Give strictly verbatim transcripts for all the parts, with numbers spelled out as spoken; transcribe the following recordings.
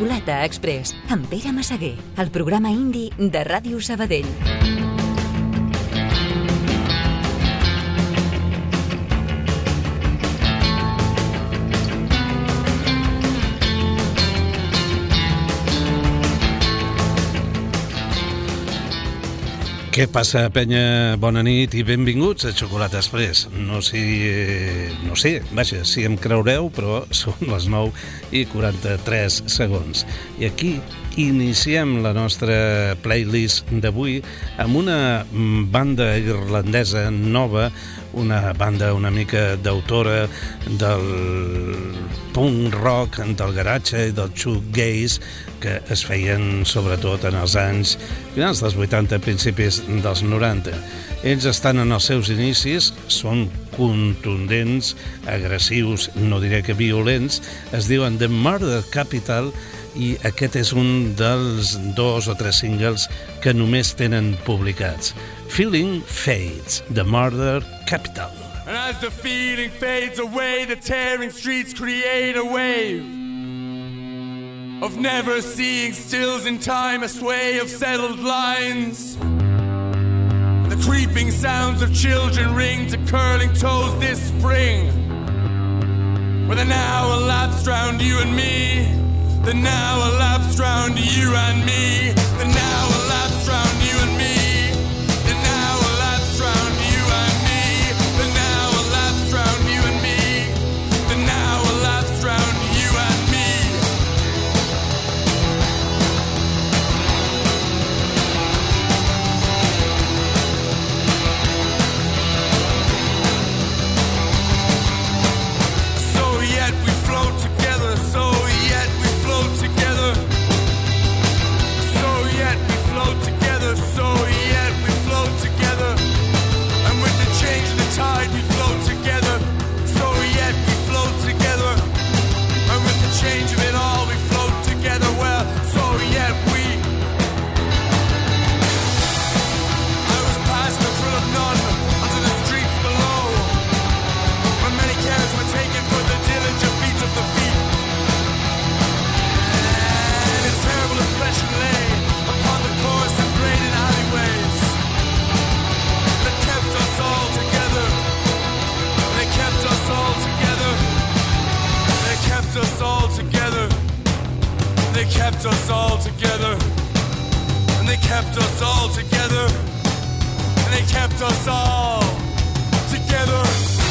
Xocolata Express, amb Pere Massaguer, el programa indi de Ràdio Sabadell. Què passa, penya? Bona nit i benvinguts a Xocolata Express. No sé, no sé, vaja, si em creureu, però són les nou i quaranta-tres segons. I aquí iniciem la nostra playlist d'avui amb una banda irlandesa nova, una banda una mica d'autora del punk rock, del garatge i del shoegaze, que es feien sobretot en els anys finals dels vuitanta, principis dels noranta. Ells estan en els seus inicis, són contundents, agressius, no diré que violents, es diuen The Murder Capital, i aquest és un dels dos o tres singles que només tenen publicats. Feeling Fades, The Murder Capital. And as the feeling fades away, the tearing streets create a wave of never seeing stills in time, a sway of settled lines. The creeping sounds of children ring to curling toes this spring. Where the now elapsed round you and me, the now elapsed round you and me, the now elapsed round you and me, the now elapsed round you and me, the now elapsed round you and me, the now elapsed round you and me. So yet we float together, so yet we float together, so yet we float together, so yet we float together, and with the change of the tide we float together, so yet we float together, and with the change of it all we float together, well, so yet we. I was past the thrill of none, onto the streets below, where many cares were taken for the diligent beats of the feet. And its terrible impression lay upon the coarse and grated alleyways that kept us all together. They kept us all together. They kept us all together. They kept us all together. And they kept us all together. And they kept us all together.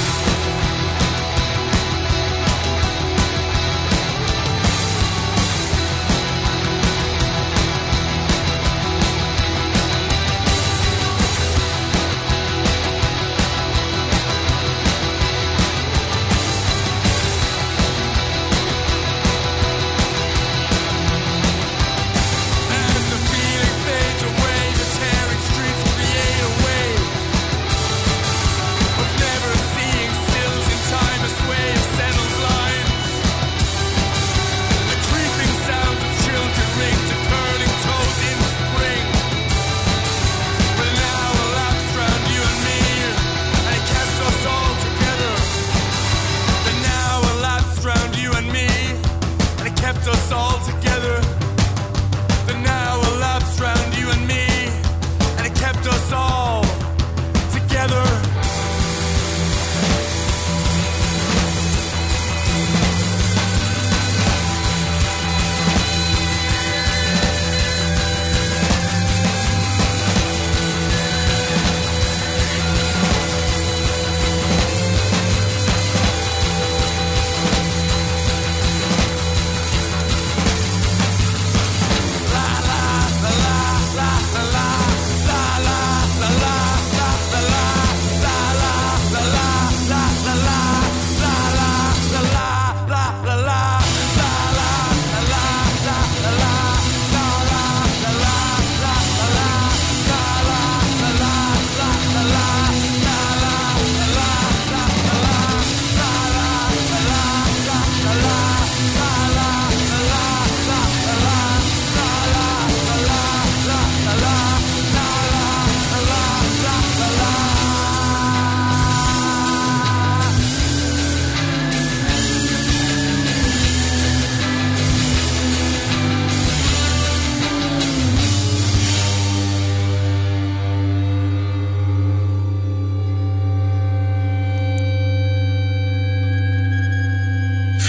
As the feeling fades away, the tearing streets create a wave of never seen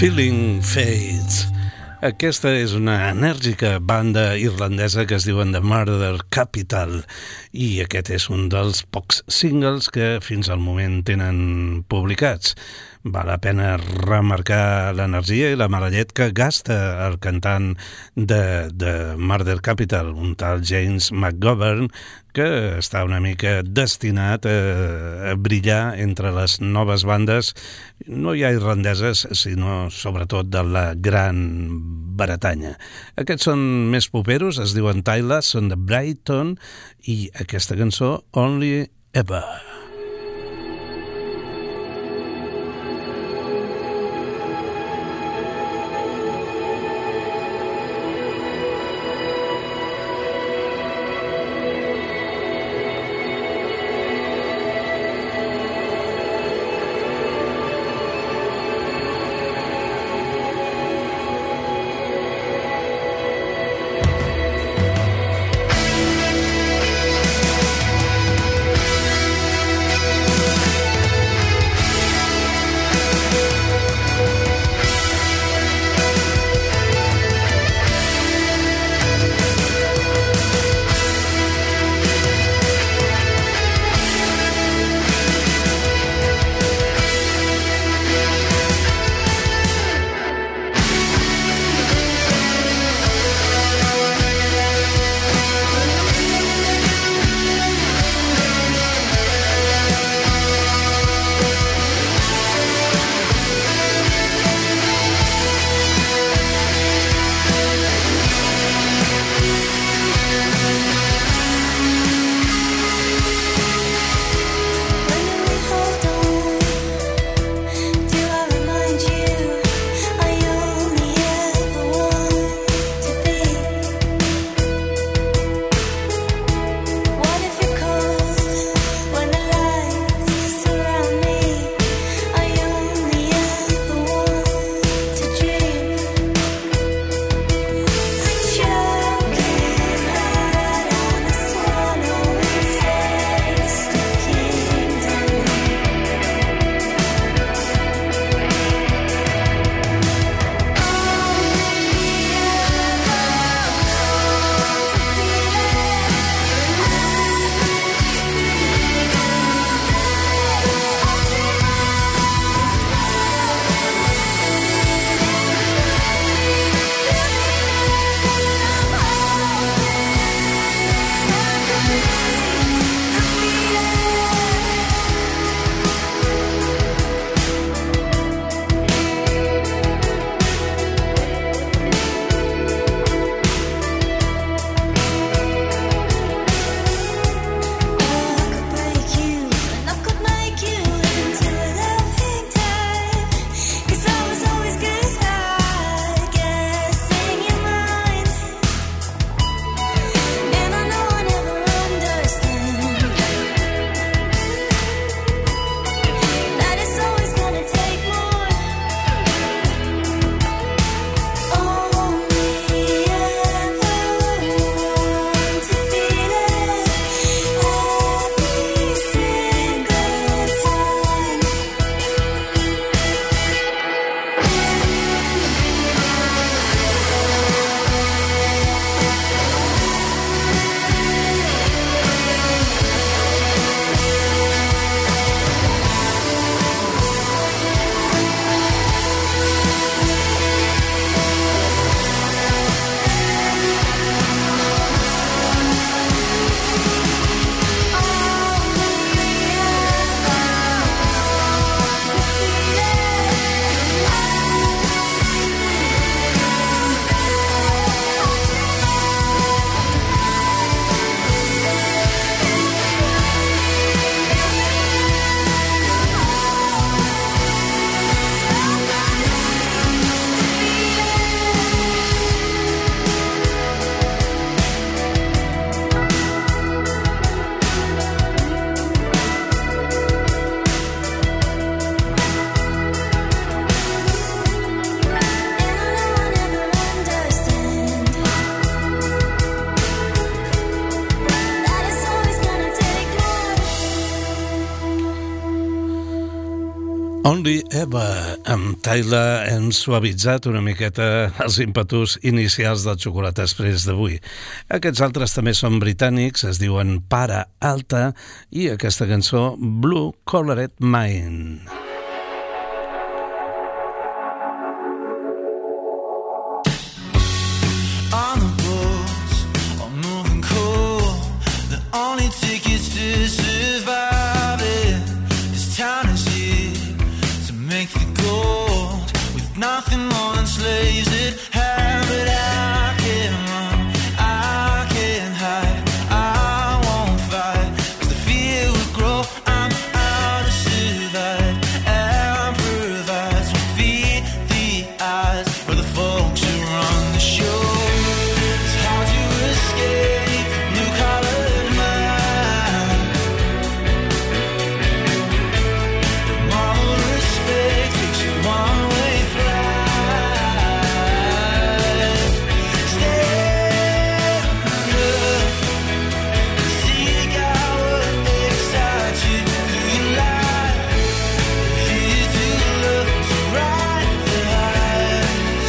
Feeling Fades. Aquesta és una enèrgica banda irlandesa que es diuen The Murder Capital i aquest és un dels pocs singles que fins al moment tenen publicats. Val la pena remarcar l'energia i la mala llet que gasta el cantant de, de Murder Capital, un tal James McGovern, que està una mica destinat a, a brillar entre les noves bandes, no ja irlandeses, sinó sobretot de la Gran Bretanya. Aquests són més poperos, es diuen Tyler, són de Brighton, i aquesta cançó, Only Ever. Only Ever, amb Tyler hem suavitzat una miqueta els ímpetus inicials del Xocolata Express d'avui. Aquests altres també són britànics, es diuen Para Alta, i aquesta cançó Blue Colored Mind. On the boats, I'm moving cold. The only tickets to survive it. This town is here to make the gold. With nothing more than slaves that have it. I can't run, I can't hide, I won't fight, 'cause the fear will grow. I'm out to survive and provide. So feed the eyes for the folks who run the show. It's hard to escape blue-collared mind. The moral respect takes you one-way flight. Stand up and seek out what excites you through your life. Here's to love, to ride the highs.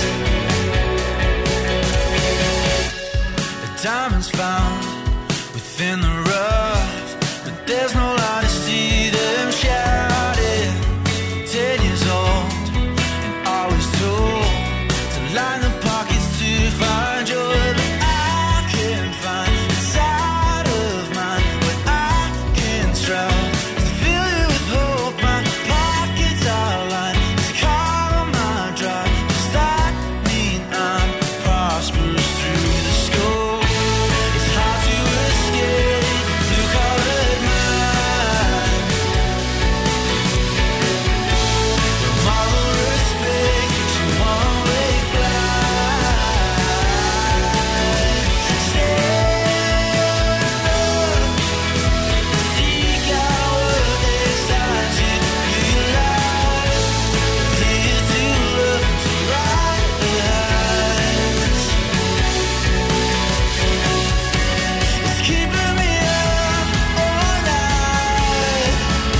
The diamonds found within the rough, but there's no light to see them shining. Ten years old and always told to line the pockets to find joy, but I can't find inside of mine what I can strive to fill you with hope. My pockets are lined, it's calm my drive. Does that mean I'm prosperous through the scope? It's hard to escape blue-collared mind. The moral respect takes you one-way flight. Stand up, seek out what excites you through your life. Here's to love, to ride the highs. It's keeping me up all night.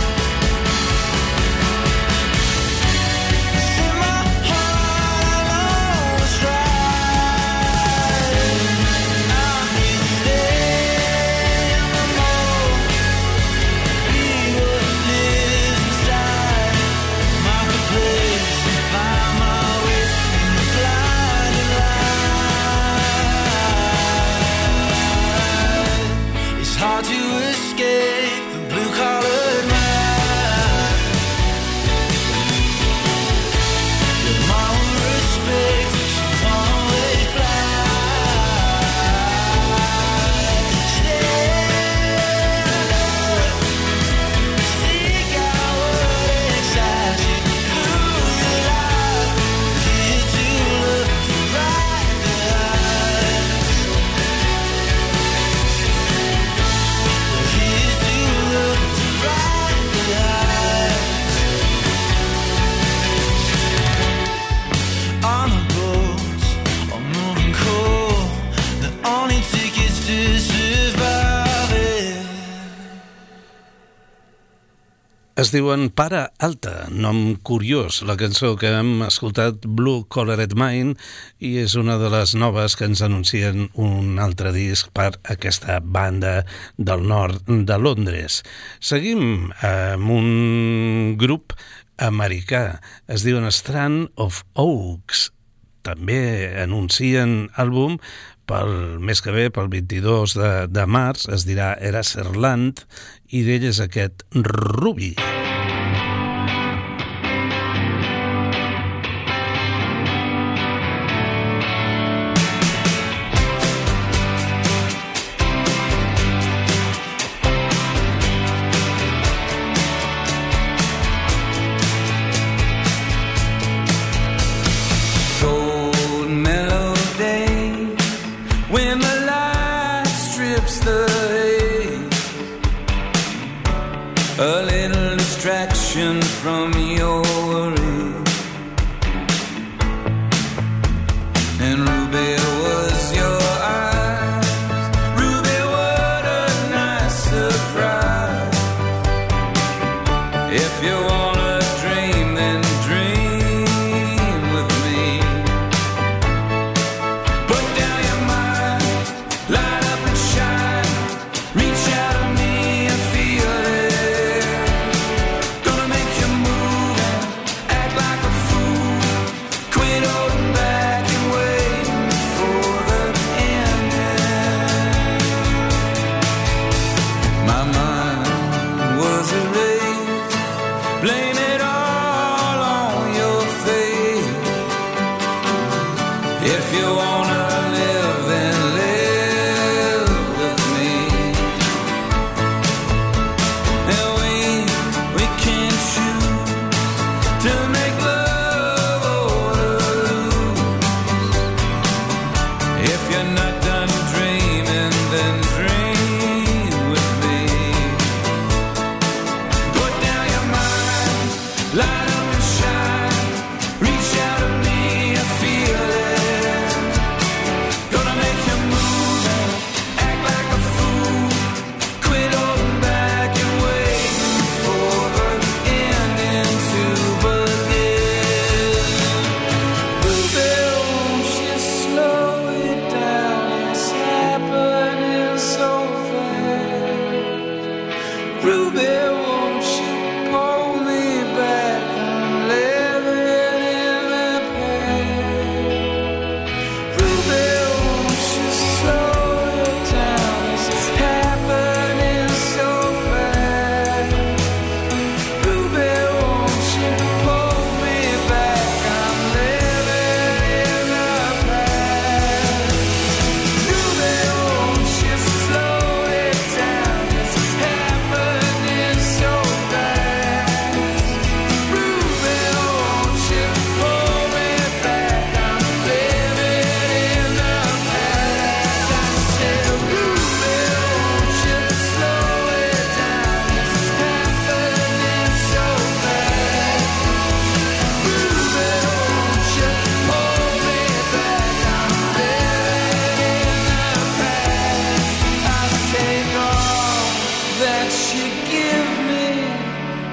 Set my heart on what's right. I can stay in the moment, feel what lives inside. Mark the place and find my way in the blinding light. It's hard to escape the blue-collared mind. Your moral respect takes you one-way flight. Stand up, seek out what excites you through your life. Here to love, to ride the highs. Here's to love, to ride the highs. On the boats, I'm moving cold. The only tickets to survive it. Es diuen Para Alta, nom curiós, la cançó que hem escoltat, Blue Colored Mind, i és una de les noves que ens anuncien un altre disc per aquesta banda del nord de Londres. Seguim amb un grup americà, es diuen Strand of Oaks. També anuncien àlbum pel mes que ve, pel vint-i-dos de, de març, es dirà Eraserland, i d'ell és aquest Ruby. Cold mellow day when the light strips the haze. A little distraction from your worries. And Ruby was your eyes. Ruby, what a nice surprise. If you wanna dream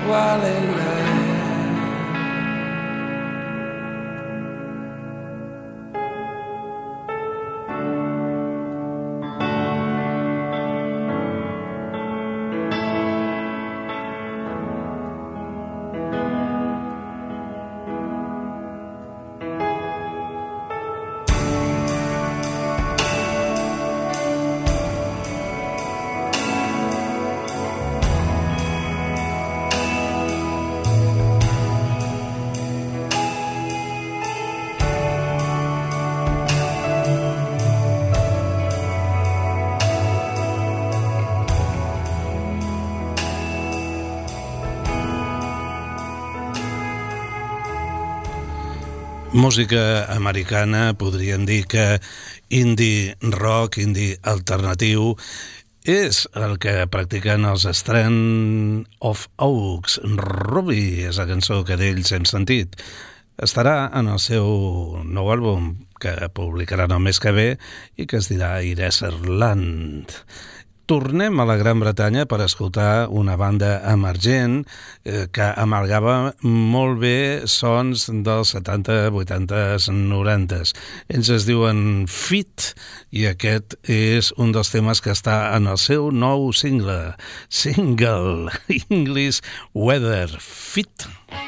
Somaliland. Música americana, podríem dir que indie rock, indie alternatiu, és el que practiquen els Strand of Oaks. Ruby és la cançó que d'ells hem sentit. Estarà en el seu nou àlbum, que publicaran el mes que ve i que es dirà Ireserland. Tornem a la Gran Bretanya per escoltar una banda emergent eh, que amalgava molt bé sons dels setanta, vuitanta, noranta. Ells es diuen Fit i aquest és un dels temes que està en el seu nou single, single English Weather. Fit.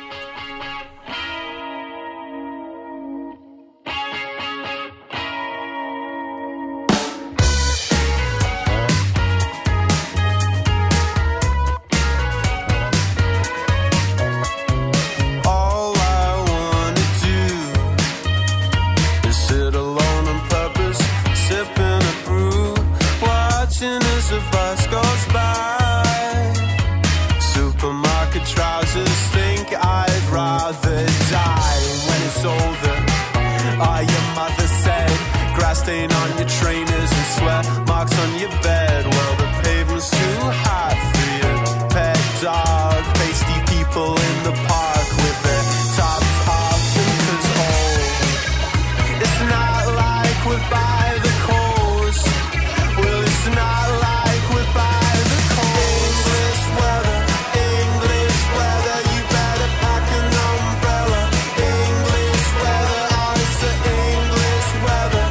Stain on your trainers and sweat marks on your bed. Well, the pavement's too hot for your pet dog. Pasty people in the park with their tops off because old. It's not like we're by the coast. Well, it's not like we're by the coast. English weather, English weather, you better pack an umbrella. English weather, oh, it's the English weather.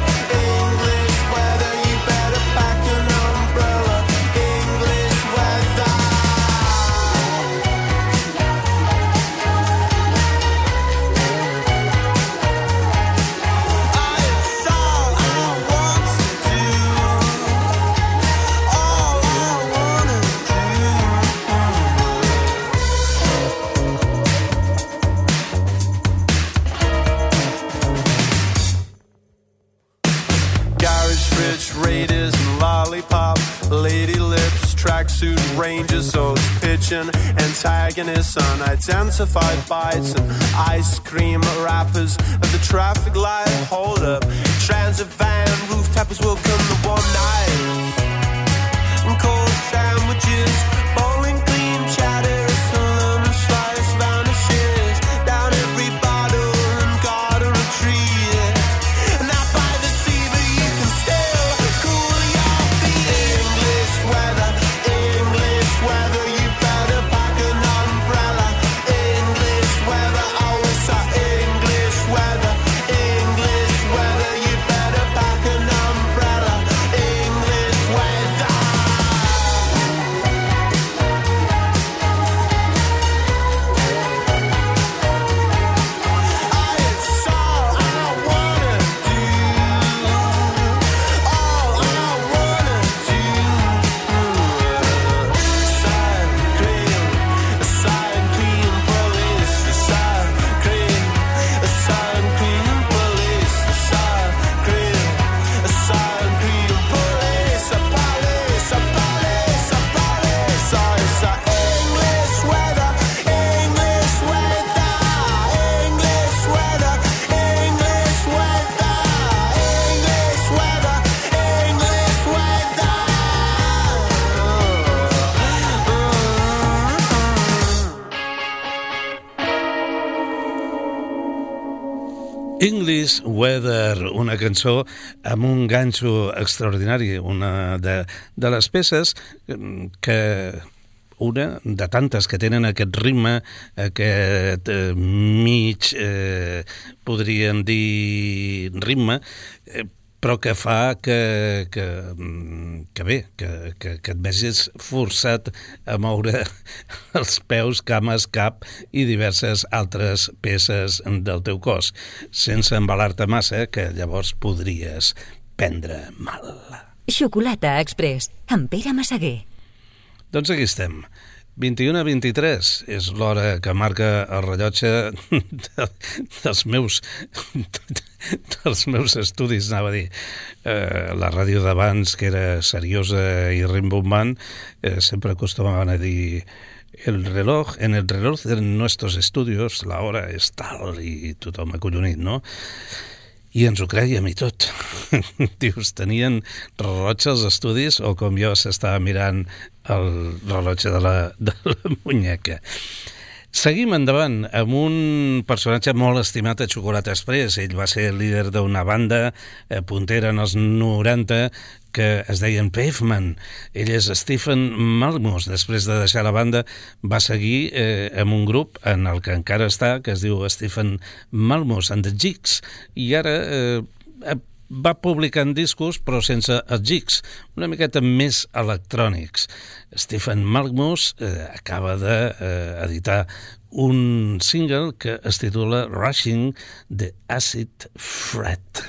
Raiders and lollipop, lady lips, tracksuit rangers, so it's pitching antagonists, unidentified bites, and ice cream wrappers at the traffic light. Hold up, transit van, roof tappers will come the one night. And cold sandwiches, bowling clean chatter, salami slice vanishes down every bottle and garden retreat. And not by the sea, but you can still cool your feet. English weather, English weather, you better pack an umbrella. English weather, oh, it's our English weather. English weather, you better pack an umbrella. English weather. It's all I wanna do. All I wanna do. Side cream, side cream police, side cream, side cream police, side cream, side cream police, a police, a police, a police. Oh, it's a English weather, English weather, English weather, English weather, English weather, English weather. English Weather, una cançó amb un ganxo extraordinari, una de, de les peces que una de tantes que tenen aquest ritme, aquest eh, mig, eh, podríem dir, ritme, eh, però que fa que, que, que bé, que, que, que et vegis forçat a moure els peus, cames, cap i diverses altres peces del teu cos, sense embalar-te massa, que llavors podries prendre mal. Xocolata Express, amb Pere Massaguer. Doncs aquí estem. vint-i-una a vint-i-tres és l'hora que marca el rellotge de, dels meus dels meus estudis, anava a dir. Eh, la ràdio d'abans, que era seriosa i rimbombant, eh, sempre acostumaven a dir el reloj, en el reloj de nuestros estudios la hora és tal, i tothom acollonit, no? I ens ho creiem i tot. Dius, tenien rellotge als estudis o com jo s'estava mirant el rellotge de la, de la muñeca. Seguim endavant amb un personatge molt estimat a Xocolata Express. Ell va ser líder d'una banda eh, puntera en els noranta que es deien Pavement. Ell és Stephen Malmus. Després de deixar la banda va seguir eh, amb un grup en el que encara està, que es diu Stephen Malmus and the Jigs, i ara eh, va publicant discos però sense els jigs, una miqueta més electrònics. Stephen Malmus eh, acaba d'editar eh, un single que es titula Rushing the Acid Fret.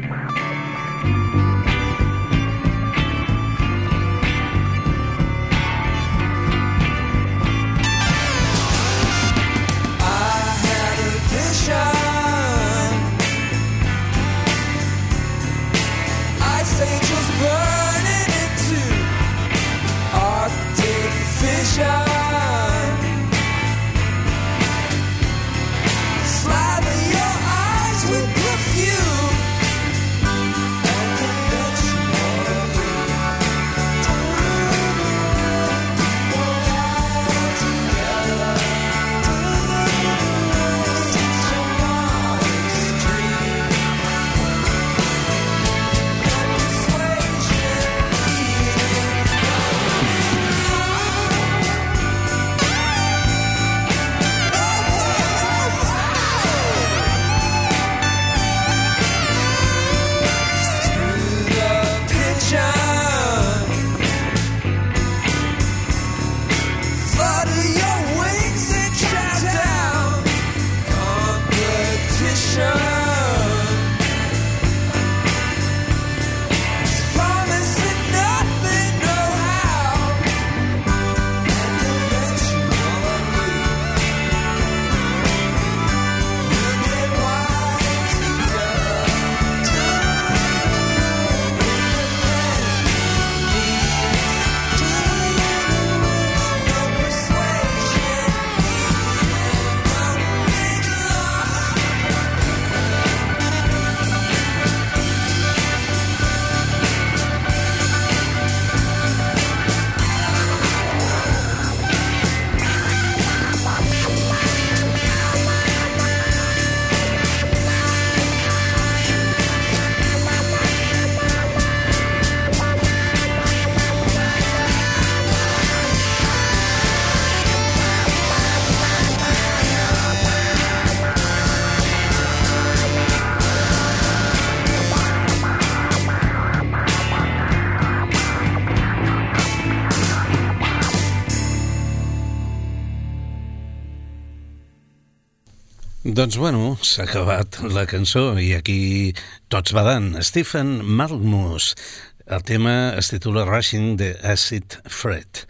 Doncs bueno, s'ha acabat la cançó i aquí tots badant. Stephen Malmus, el tema es titula Rushing the Acid Fret.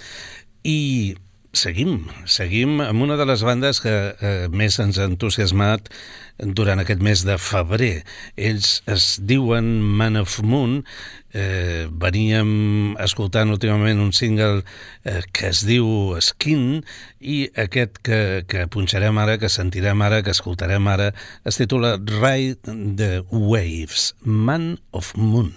I seguim, seguim amb una de les bandes que eh, més ens ha entusiasmat durant aquest mes de febrer. Ells es diuen Man of Moon. Eh, veníem escoltant últimament un single eh, que es diu Skin, i aquest que, que punxarem ara, que sentirem ara, que escoltarem ara, es titula Ride the Waves, Man of Moon.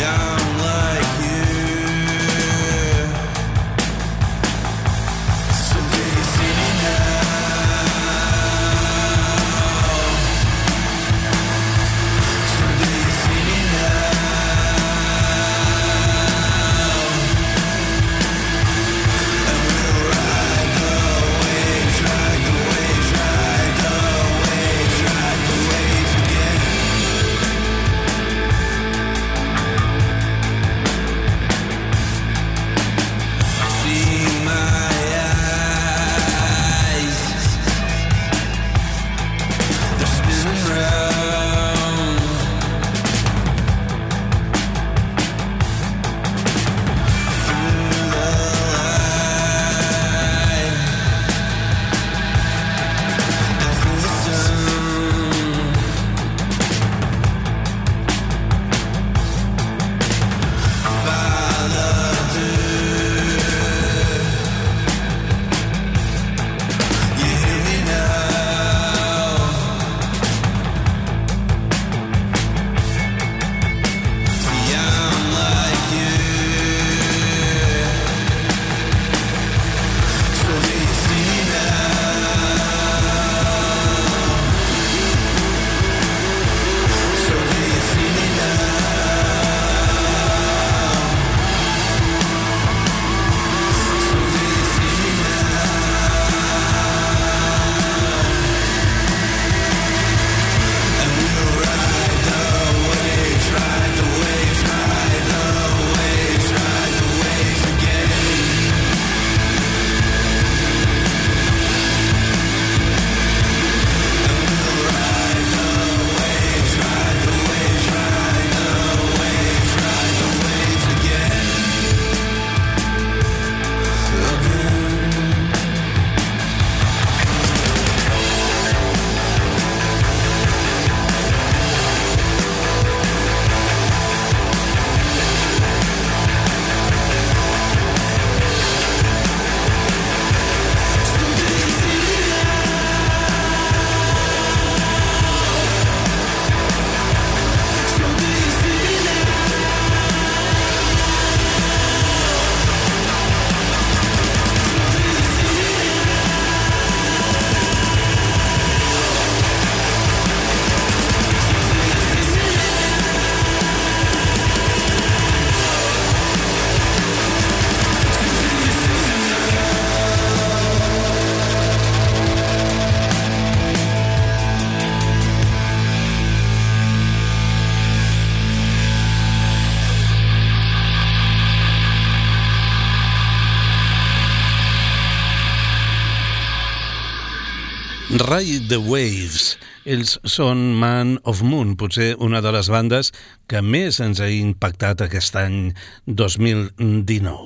Ride the Waves. Ells són Man of Moon, potser una de les bandes que més ens ha impactat aquest any dos mil dinou.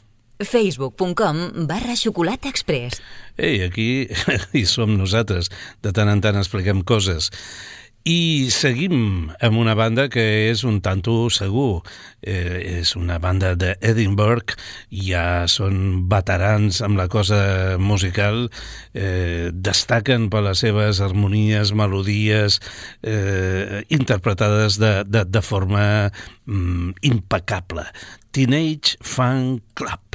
facebook punt com barra xocolata express. Ei, aquí hi som nosaltres. De tant en tant expliquem coses. I seguim amb una banda que és un tanto segur. Eh, és una banda d'Edimburg, ja són veterans amb la cosa musical, eh, destaquen per les seves harmonies, melodies, eh, interpretades de, de, de forma mm, impecable. Teenage Fan Club.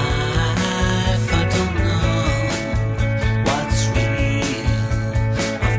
I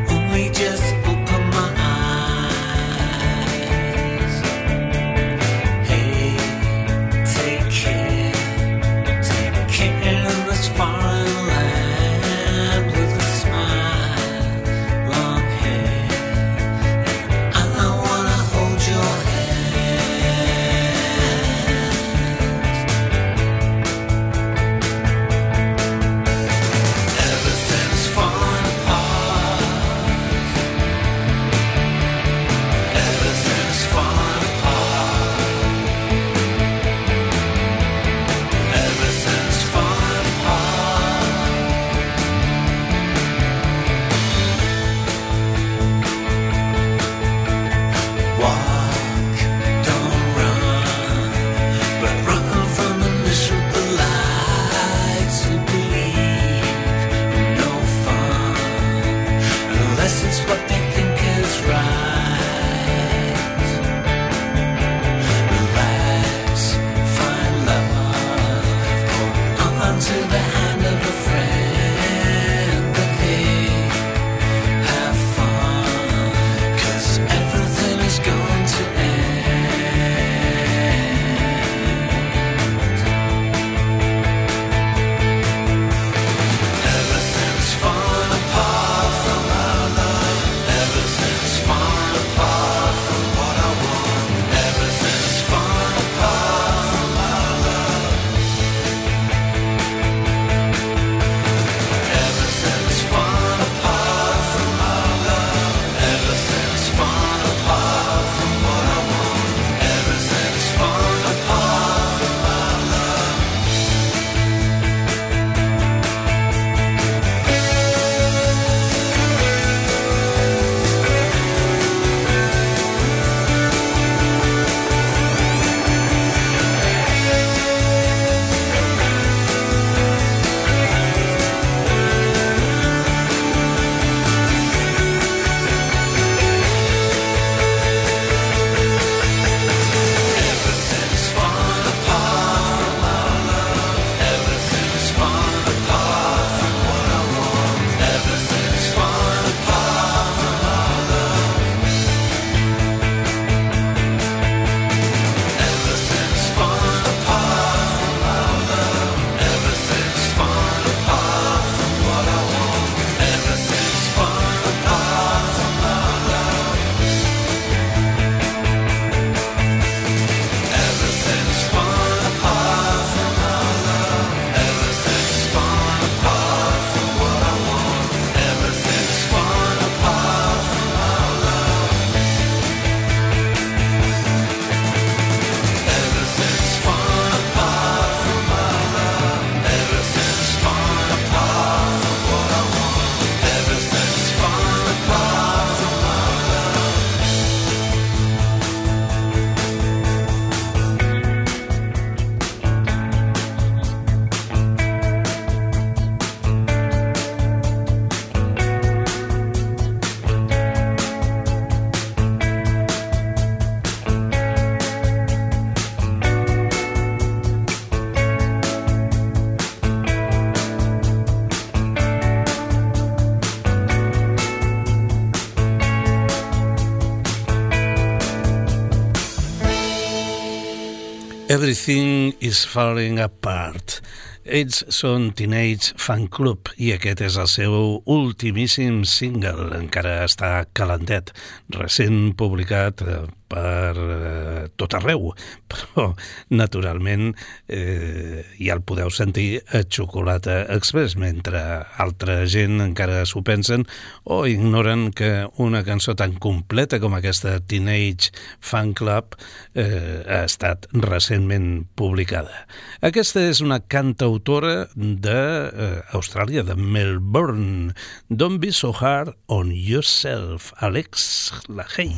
Everything is Falling Apart. Ells són Teenage Fanclub i aquest és el seu ultimíssim single, encara està calentet, recent publicat per eh, tot arreu, però naturalment eh, ja el podeu sentir a Xocolata Express, mentre altra gent encara s'ho pensen o ignoren que una cançó tan completa com aquesta Teenage Fanclub eh, ha estat recentment publicada. Aquesta és una cantautora d'Austràlia, de Melbourne. Don't be so hard on yourself, Alex Lahey.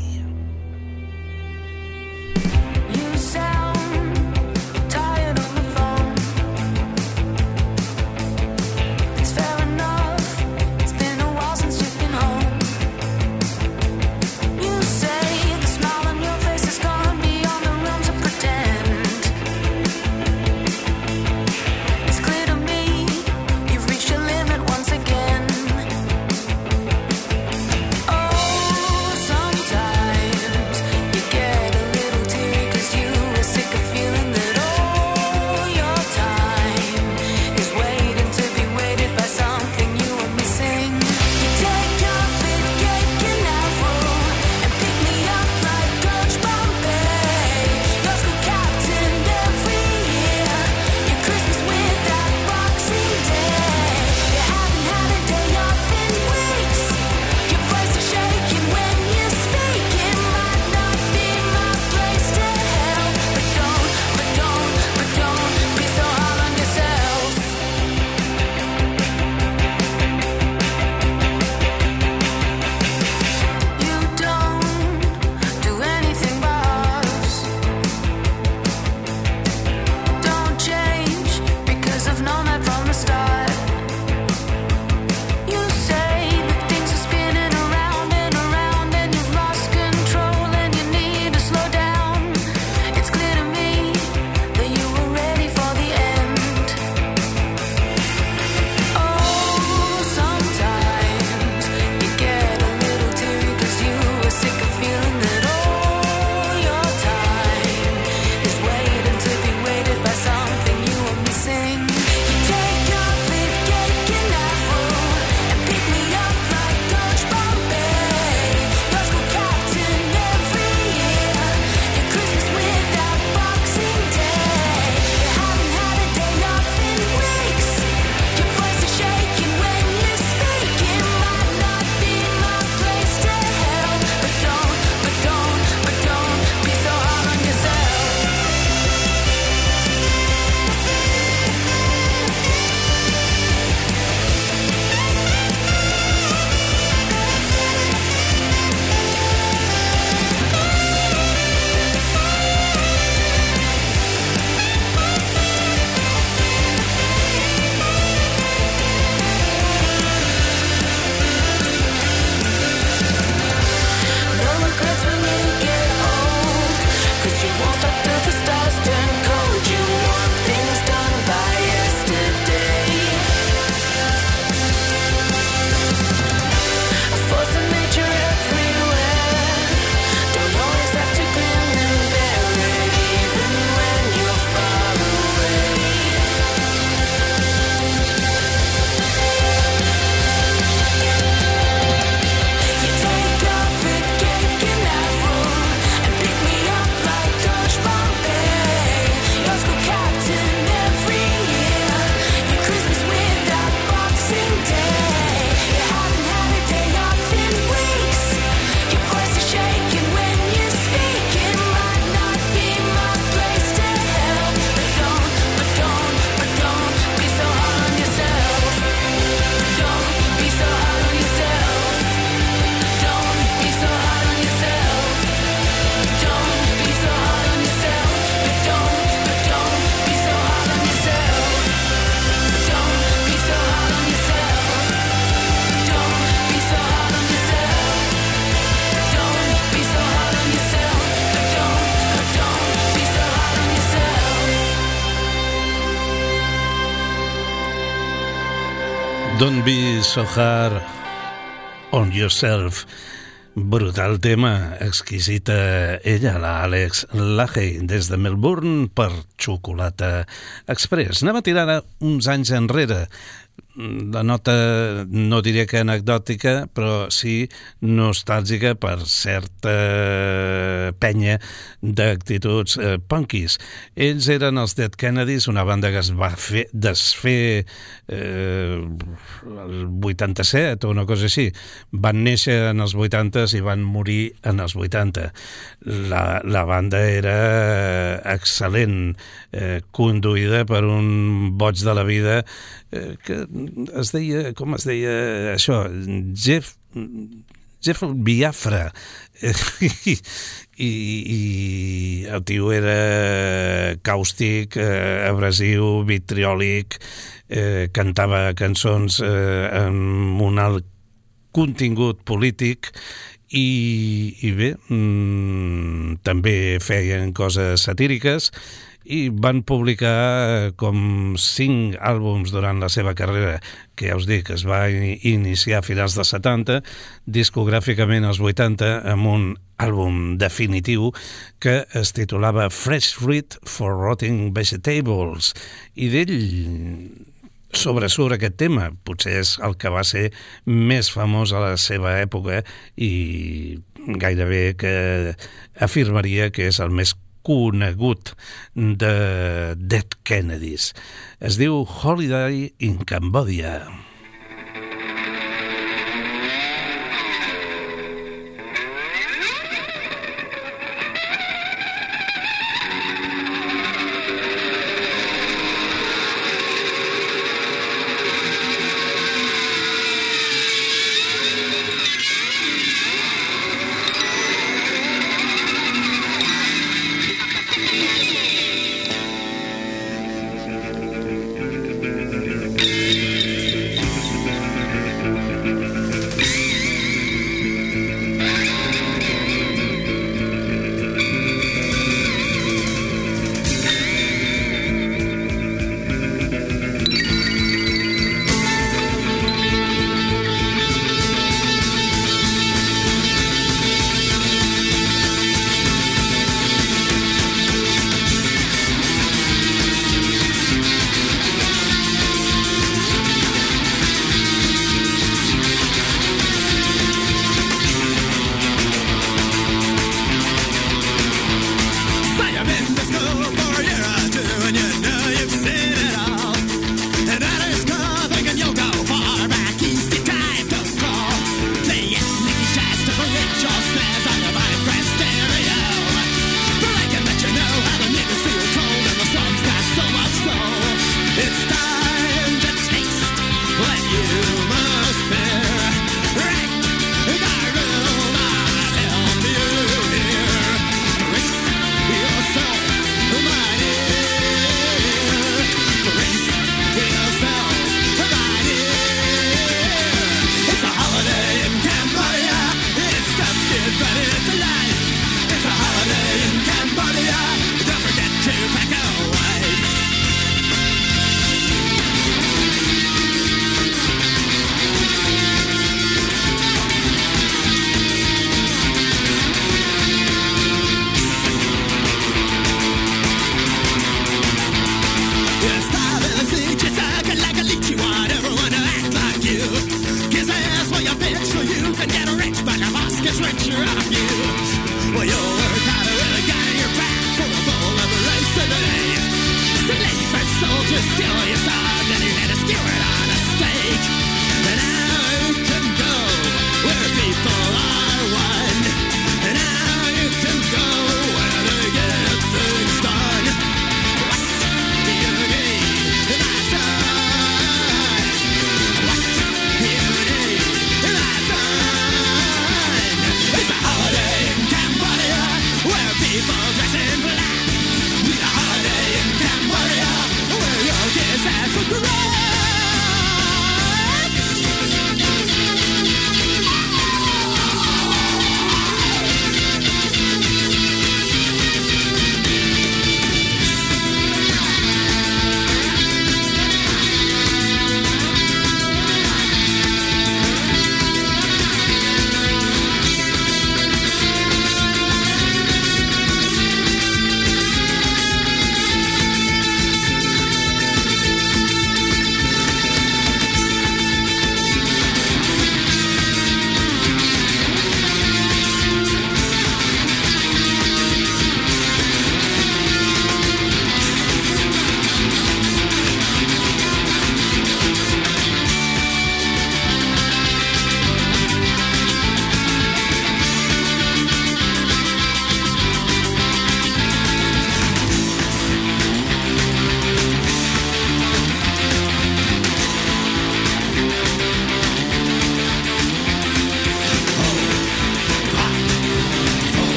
Don't be so hard on yourself. Brutal tema, exquisita ella, la Alex Lahey, des de Melbourne per Xocolata Express. Anem a tirar uns anys enrere. La nota no diria que anecdòtica, però sí nostàlgica per certa penya d'actituds eh, punkis. Ells eren els Dead Kennedys, una banda que es va fer, desfer eh, el vuitanta-set o una cosa així. Van néixer en els vuitantes i van morir en els vuitanta. La, la banda era excel·lent, eh, conduïda per un boig de la vida eh, que es deia, com es deia això, Jeff Jeff Biafra i, i, i el tio era càustic, eh, abrasiu, vitriòlic, eh, cantava cançons eh, amb un alt contingut polític i, i bé, mm, també feien coses satíriques i van publicar com cinc àlbums durant la seva carrera, que ja us dic, es va iniciar a finals dels setanta, discogràficament als vuitanta, amb un àlbum definitiu que es titulava Fresh Fruit for Rotting Vegetables, i d'ell sobresurt aquest tema, potser és el que va ser més famós a la seva època i gairebé que afirmaria que és el més conegut de Dead Kennedys. Es diu Holiday in Cambodia.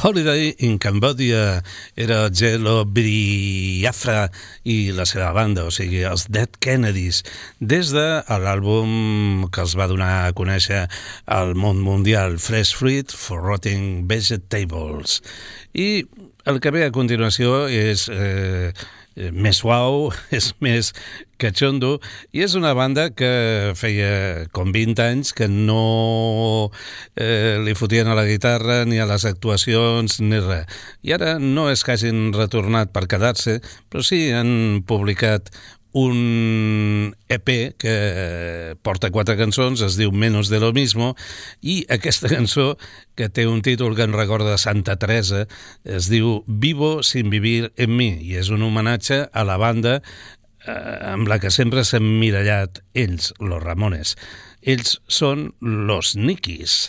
Holiday in Cambodia era Jello Biafra i la seva banda, o sigui, els Dead Kennedys, des de l'àlbum que els va donar a conèixer al món mundial, Fresh Fruit for Rotting Vegetables. I el que ve a continuació és eh, més suau, és més cachondo, i és una banda que feia com vint anys que no eh, li fotien a la guitarra ni a les actuacions ni res. I ara no és que hagin retornat per quedar-se, però sí han publicat un E P que porta quatre cançons, es diu Menos de lo mismo, i aquesta cançó, que té un títol que em recorda Santa Teresa, es diu Vivo sin vivir en mi, i és un homenatge a la banda eh, amb la que sempre s'han mirallat ells, los Ramones. Ells són los Nikis.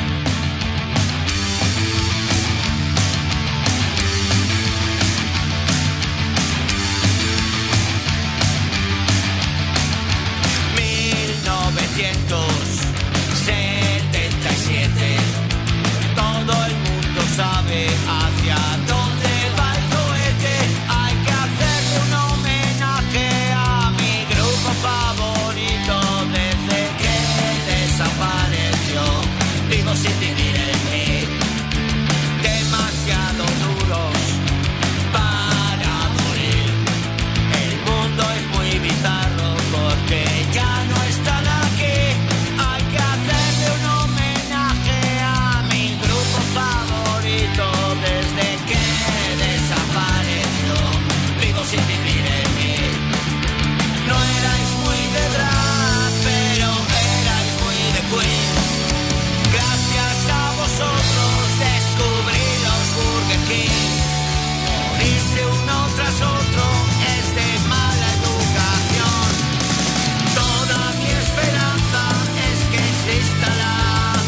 setenta y siete, todo el mundo sabe hacia dónde va el cohete. Hay que hacerle un homenaje a mi grupo favorito desde que desapareció. Vivo sin vivir en mí, demasiado duros para morir. El mundo es muy bizarro porque ya no están aquí. Hay que hacerle un homenaje a mi grupo favorito desde que desapareció. Vivo sin vivir en mí. No erais muy de rap, pero erais muy de Queen. Gracias a vosotros descubrí los Burger King. Morirse uno tras otro es de mala educación. Toda mi esperanza es que exista la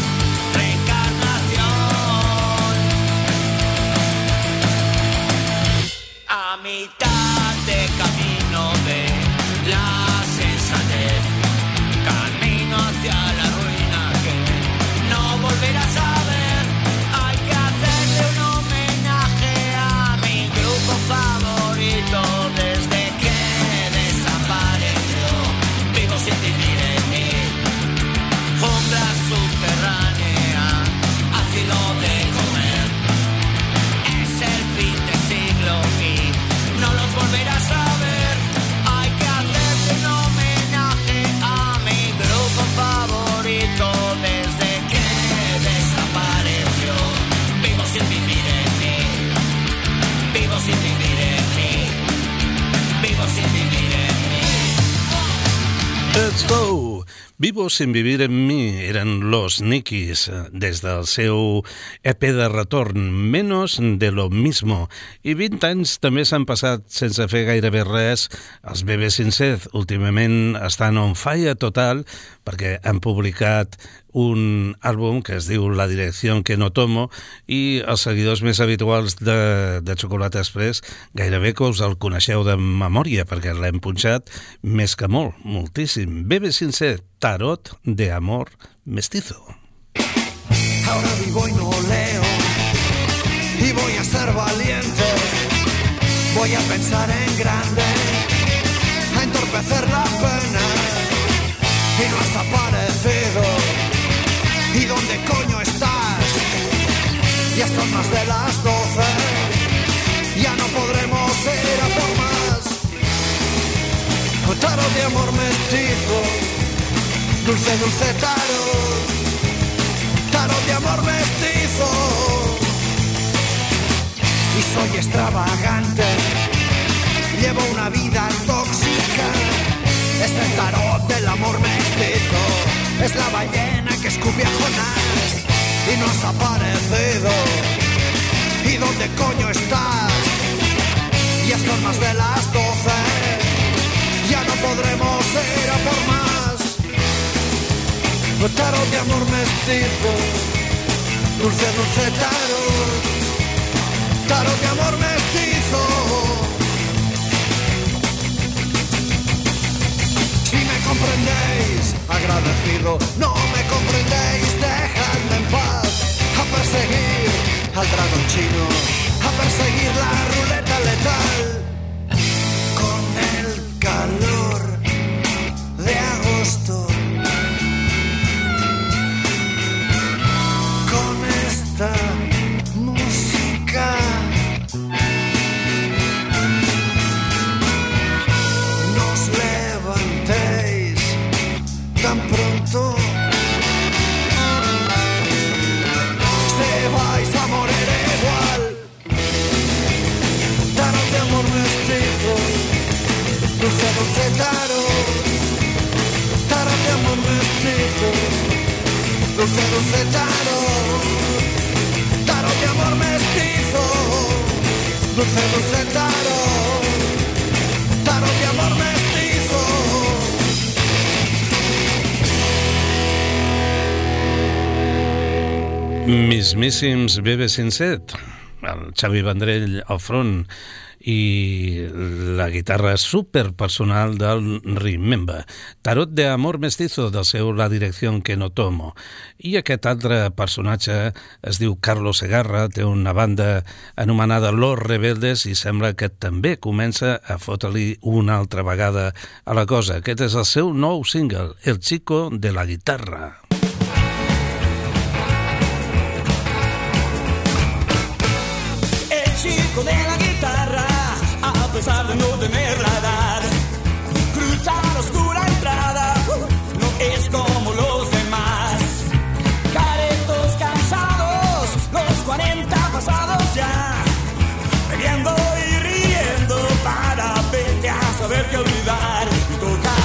reencarnación. A mitad de camino de la sensatez, camino hacia la ruina que no volverás a ver. Hay que hacerle un homenaje a mi grupo favorito desde que desapareció. Vivo sin vivir en mí, jungla subterránea, ácido de comer. Es el fin del siglo y no los volverás a ver. Hay que hacerle un homenaje a mi grupo favorito desde que desapareció. Vivo sin vivir en mí, vivo sin vivir en mí, vivo sin vivir en mí. Let's go! Vivo sin vivir en mi eren los Nikis des del seu E P de retorn, Menos de lo mismo. I vint anys també s'han passat sense fer gairebé res. Els Bebé Sincet últimament estan on fire total perquè han publicat un àlbum que es diu La dirección que no tomo, i els seguidors més habituals de, de Xocolata Express gairebé que us el coneixeu de memòria perquè l'hem punxat més que molt, moltíssim. Bebé Sincet, Tarot de amor mestizo. Ahora vivo y no leo, y voy a ser valiente, voy a pensar en grande, a entorpecer la pena, y no has aparecido, ¿y dónde coño estás? Ya son más de las doce, ya no podremos ir a por más. Tarot de amor mestizo, dulce, dulce tarot, tarot de amor mestizo. Y soy extravagante, llevo una vida tóxica. Es el tarot del amor mestizo, es la ballena que escupe a Jonás y no has aparecido. ¿Y dónde coño estás? Ya son más de las doce, ya no podremos ir a por más. Tarot de amor mestizo, dulce, dulce tarot, tarot de amor mestizo. Si me comprendéis, agradecido, no me comprendéis, dejadme en paz, a perseguir al dragón chino a perseguir la ruleta letal. Con el calor de agosto, con esta música, no os levantéis tan pronto. Vais a morir igual. Tarot de amor mestizo, dulce, dulce tarot. Tarot de amor mestizo, dulce, dulce tarot. Tarot de amor mestizo, dulce, dulce tarot. Tarot de amor mestizo. Mismíssims B B cinc-set, el Xavi Vendrell al front i la guitarra superpersonal del Remember. Tarot de amor mestizo del seu La dirección que no tomo. I aquest altre personatge es diu Carlos Segarra, té una banda anomenada Los Rebeldes i sembla que també comença a fotre-li una altra vegada a la cosa. Aquest és el seu nou single, El chico de la guitarra. Chico de la guitarra, a pesar de no tener la edad, cruza la oscura entrada, uh, no es como los demás. Caretos cansados, los cuarenta pasados ya, bebiendo y riendo para verte a saber qué olvidar y tocar.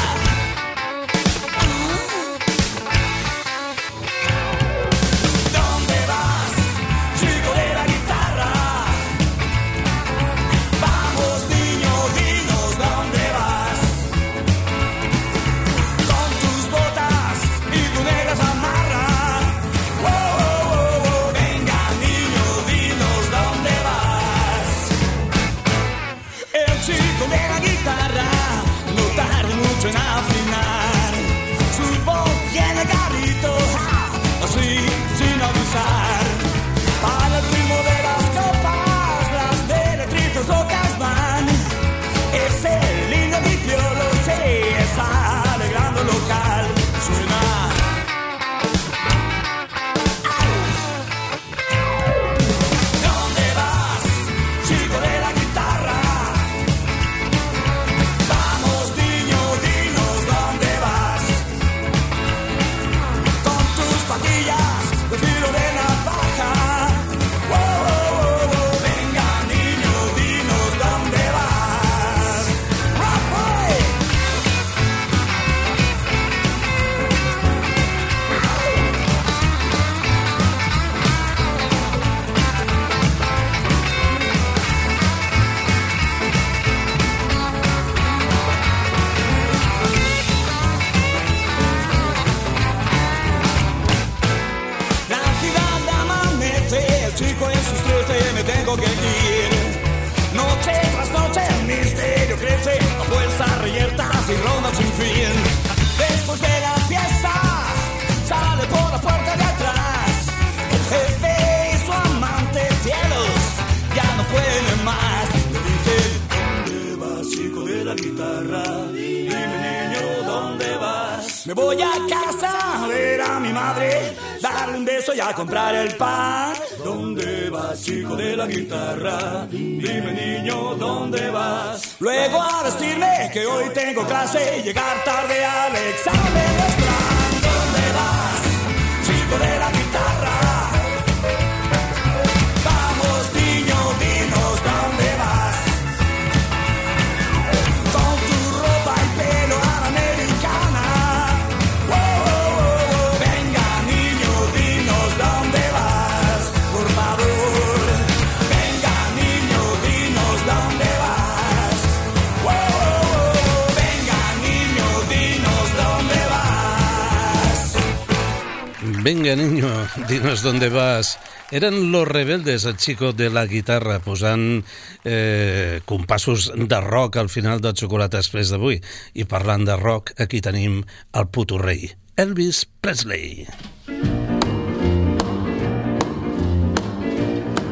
En afinar, su voz tiene garrito, ja, así sin avisar. Para el ritmo de las copas, las deretritos locas van. Es el lindo vipiolo, sí, está alegrando el local. Suena. ¿Dónde vas, chico de la guitarra? De filo de navaja, oh, oh, oh, venga niño, dinos dónde vas. Rafael. Chico en sus trece me tengo que ir. Noche tras noche el misterio crece, a fuerzas reyertas y rondas sin fin. Después de la fiesta sale por la puerta de atrás el jefe y su amante, cielos, ya no pueden más. Le dije, ¿dónde vas, chico de la guitarra? Dime niño, ¿dónde vas? Me voy a casa a ver a mi madre, darle un beso y a comprar el pan. ¿Dónde vas, chico de la guitarra? Dime niño, ¿dónde vas? Luego a vestirme, que hoy tengo clase, y llegar tarde al examen de plan. ¿Dónde vas, chico de la guitarra? Vamos niño, dinos dónde vas. Con tu ropa y pelo a la americana. Oh, oh, oh, venga niño, dinos dónde vas. Por favor, venga niño, dinos dónde vas. Oh, oh, oh, venga niño, dinos dónde vas. Venga niño, dinos dónde vas. Eren Los Rebeldes, el chico de la guitarra, posant eh, compassos de rock al final del Xocolata Express d'avui. I parlant de rock, aquí tenim el puto rei, Elvis Presley.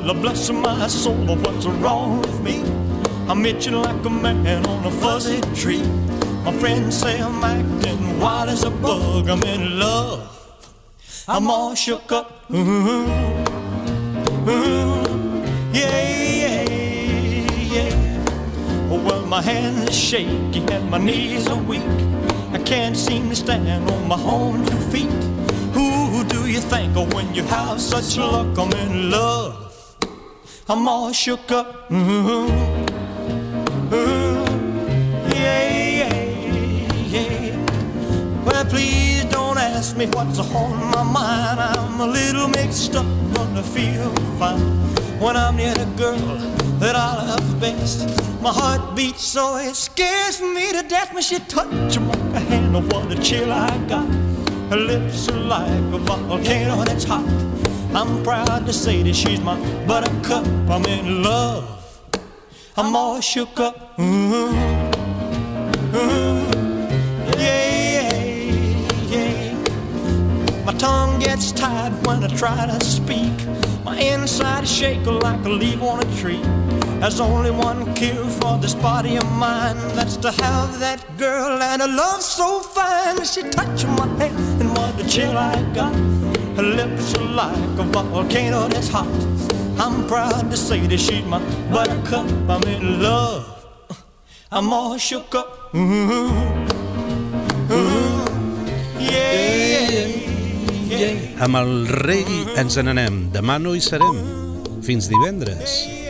Lord bless my soul, what's wrong with me? I'm itching like a man on a fuzzy tree. My friends say I'm acting wild as a bug. I'm in love, I'm all shook up. Ooh, ooh, yeah, yeah, yeah. Well, my hands are shaky and my knees are weak. I can't seem to stand on my own two feet. Who do you think of when you have such luck? I'm in love, I'm all shook up. Ooh, ooh, yeah, yeah, yeah. Well, please don't ask me what's on my mind. I'm a little mixed up, but I feel fine when I'm near the girl that I love best. My heart beats so it scares me to death when she touches my hand. Oh, what a chill I got. Her lips are like a volcano that's hot. I'm proud to say that she's my buttercup. I'm in love, I'm all shook up. Ooh, ooh, yeah, yeah. My tongue gets tied when I try to speak. My inside is shaking like a leaf on a tree. There's only one cure for this body of mine. That's to have that girl and a love so fine. She touched my hand and what a chill I got. Her lips are like a volcano that's hot. I'm proud to say that she's my buttercup. I'm in love, I'm all shook up. Ooh, ooh, yeah, yeah. Amb el rei ens n'anem. Demà no hi serem. Fins divendres.